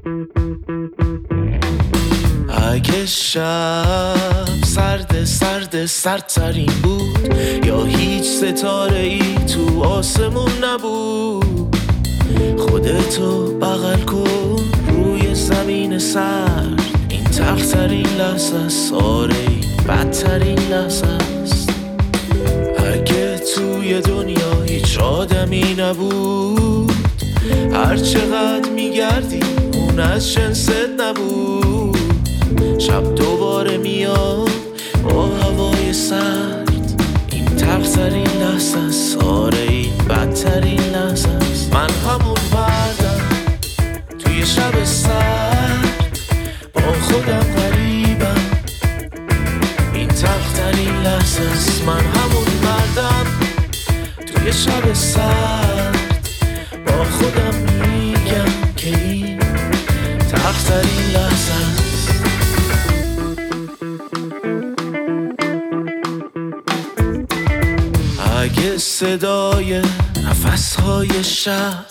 اگه شب سردترین بود، یا هیچ ستاره ای تو آسمون نبود، خودتو بغل کن روی زمین سرد. این تلخترین لحظه است، آره بدترین لحظه است. اگه توی دنیا هیچ آدمی نبود، هر چقدر میگردی اون از جنست نبود. شب دوباره میاد با هوای سرد، این تلخترین لحظه است، آره این بدترین لحظه است. من همون مردم توی شب سرد، با خودم غریبم، این تلخترین لحظه است. من همون مردم توی شب سرد، با خودم میگم که این تلخترین لحظه است. اگه صدای نفسهای شب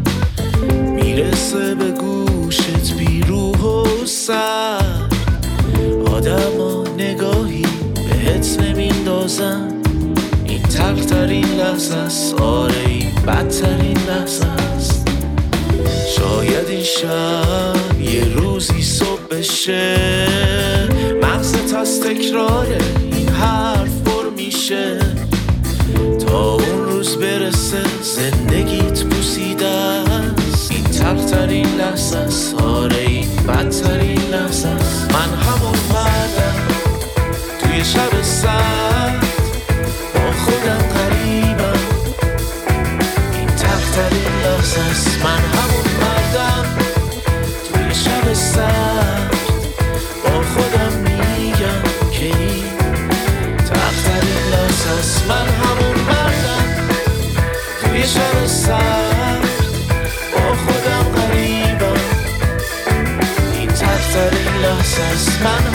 میرسه به گوشت بی روح و سر، آدما نگاهی بهت نمیندازن، این تلخترین لحظه است، آره این بدترین لحظه است. شاید این شب یه روزی صبح بشه، مغزت از تکرار این حرف پر میشه، تا اون روز برسه زندگیت پوسیده است. این تلخترین لحظه است، آره این بدترین لحظه است. من همون مردم توی شب سرد، با خودم غریبم، این تلخترین لحظه است. من همون مردم توی شب سرد، با خودم میگم که این تلخترین لحظه است. من همون مردم توی شب سرد، با خودم غریبم، این تلخترین لحظه است. من